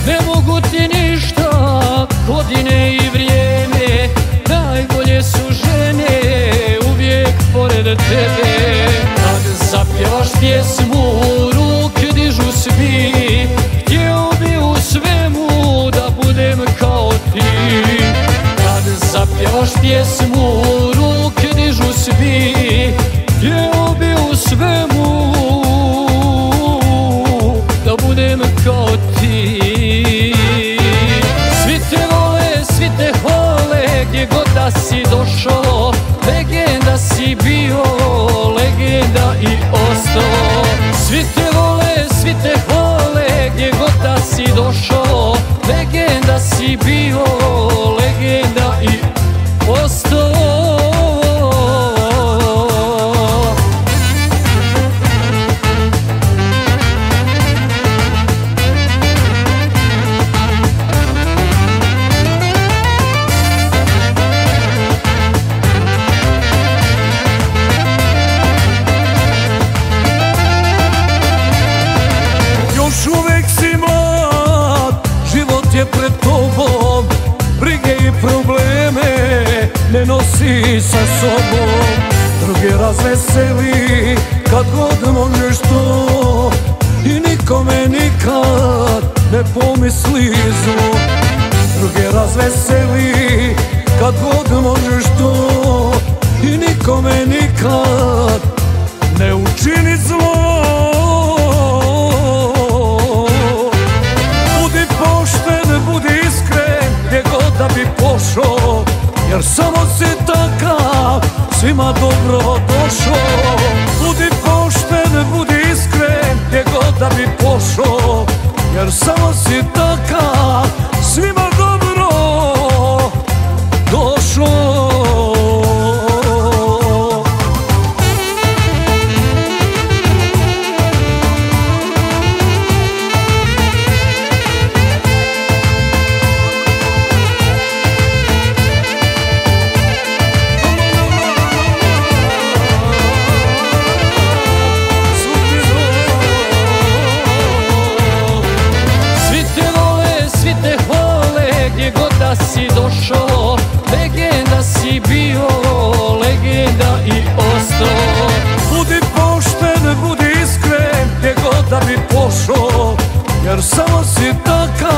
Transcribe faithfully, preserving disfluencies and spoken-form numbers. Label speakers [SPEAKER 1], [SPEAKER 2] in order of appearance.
[SPEAKER 1] Ne mogu ti ništa, godine i vrijeme, najbolje su žene uvijek pored tebe. Kad zapjevaš pjesmu, ruke dižu svi, htio bi u svemu da budem kao ti. Kad zapjevaš pjesmu, ruke dižu svi, htio bi u svemu da budem kao ti. Svi te vole, svi te hvale, gdje god da si došao, legenda si bio, legenda i ostao. Svi te vole, svi te hvale, gdje god da si došao, legenda si bio, legenda i ostao. Je pred tobom, brige i probleme ne nosi sa sobom. Druge razveseli kad god možeš to, i nikome nikad ne pomisli zlo. Druge razveseli kad god možeš to, i nikome nikad ne učini zlo. Da bi pošao, jer samo si takav, svima dobro došao. Budi pošten, budi iskren, gdje god da bi pošao, jer samo si takav, svima dobro došao. Si došao, legenda si bio, legenda i ostao. Budi pošten, budi iskren, gdje god da bi pošao, jer samo si takav,